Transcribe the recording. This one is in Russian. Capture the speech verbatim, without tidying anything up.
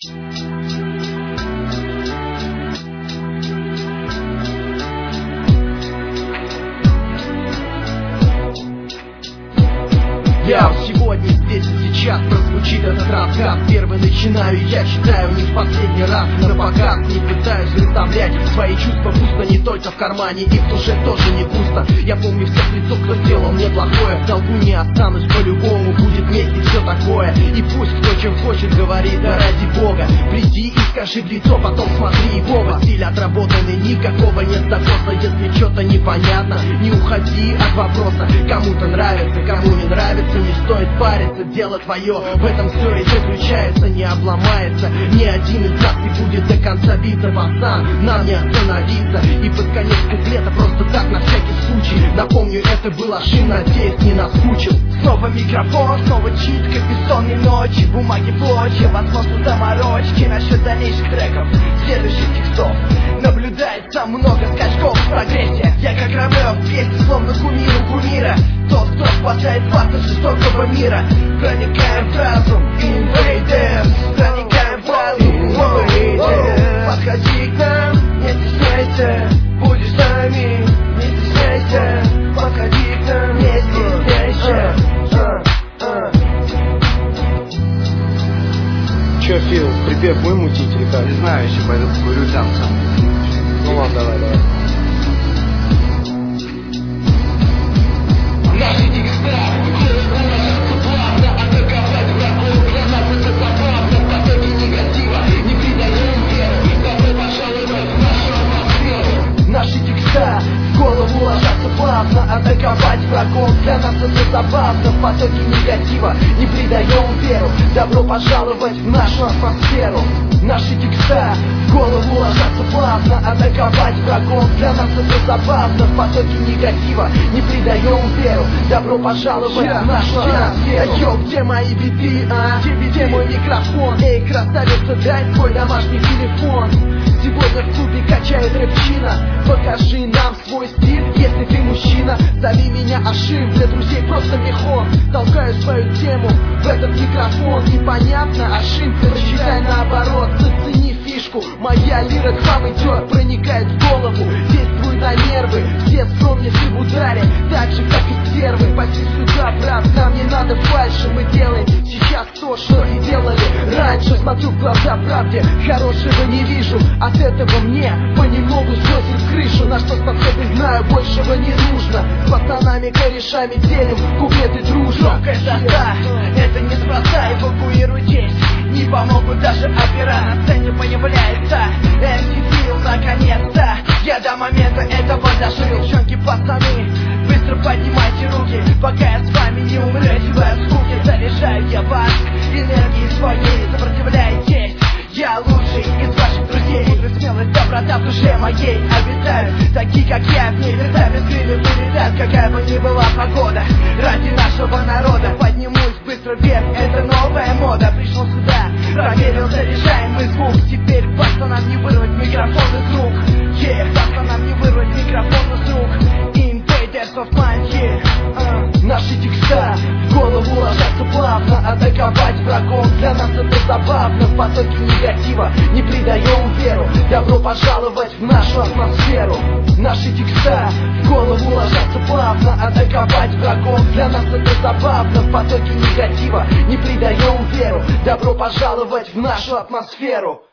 Я сегодня, здесь и сейчас прозвучит этот рассказ. Первый начинаю, я читаю не в последний раз. На показ не пытаюсь заставлять свои чувства пусто, не только в кармане, и в душе тоже не пусто. Я помню всех лицо, кто сделал мне плохое. В долгу не останусь, по-любому будет вместе все такое. И пусть кто чем хочет говорит, да ради бога. Приди и скажи в лицо, потом смотри в оба. Стиль отработанный, никакого нет допроса. Если что-то непонятно, не уходи от вопроса. Кому-то нравится, кому не нравится, не стоит париться, дело твое. В этом все и заключается, не обломается ни один из нас, не будет до конца биться, пацан, нам не остановиться. И под конец куплета просто так, на всякий случай, напомню, это был ошиб, надеюсь, не наскучил. Снова микрофон, снова читка, бессонные ночи, бумаги плоть, возможно заморочки насчет дальнейших треков, следующих текстов. Наблюдается много скачков в прогрессе. Я как Ромео в песне, словно кумир у кумира, тот, кто спасает вас от жестокого мира. Проникаем в разум, invaders, проникаем в разум, invaders. Подходи к нам, не стесняйся, будешь с нами, не стесняйся. Подходи к нам, не стесняйся. Че, Фил, припев будем мутить или как? Не знаю, еще пойду покурю там сам. Ну ладно, давай, давай. Наши текста в голову ложатся плавно, атаковать врагов для нас это забавно. В потоке негатива не придаем веру, добро пожаловать в нашу атмосферу. Наши текста в голову ложатся плавно, атаковать врагов для нас это забавно. В потоке негатива не придаем веру, добро пожаловать yeah, в нашу атмосферу. Йоу, где мои биты, а? Где, где мой микрофон? Эй, красавица, дай свой домашний телефон. Сегодня в клубе качает рэпчина. Покажи нам свой стиль, если ты мужчина. Зови меня Ашим, для друзей просто мехон. Толкаю свою тему в этот микрофон. Непонятно, Ашим, прочитай наоборот. Зацени фишку, моя лира к вам идет, проникает в голову, действует на нервы. Все вспомнят в ударе, так же как и первый. Пойди сюда, брат, нам не надо фальши. Мы делаем сейчас то, что и делали раньше. Смотрю в глаза правде, хорошего не вижу. От этого мне понемногу сносит крышу. На что способен, знаю, большего не нужно. С пацанами, корешами делим куплеты дружно. Громкая соста, это неспроста, эвакуируйтесь. Не помогут даже опера, на сцене появляется эм си Фил, наконец-то. Я до момента этого дожил. Девчонки, пацаны, быстро поднимайте руки, пока я с вами не умрете от скуки. Заряжаю я вас энергией своей, сопротивляйтесь. Я лучший из ваших друзей. Мудрость, смелость, доброта в душе моей обитают такие, как я, в ней вертами крылья вылетают, какая бы ни была погода. Ради нашего народа поднимусь быстро вверх, это новая мода. Пришел сюда, проверил заряжаемый звук. Теперь пацанам не вырвать микрофон из рук. Yeah, пацанам не вырвать микрофон из рук. Invaders of mind, yeah. uh. Наши текста в голову ложатся плавно, атаковать врагов для нас это забавно. В потоке негатива не придаем веру, добро пожаловать в нашу атмосферу. Наши текста в голову ложатся плавно, атаковать врагов для нас это забавно. В потоке негатива не придаем веру, добро пожаловать в нашу атмосферу.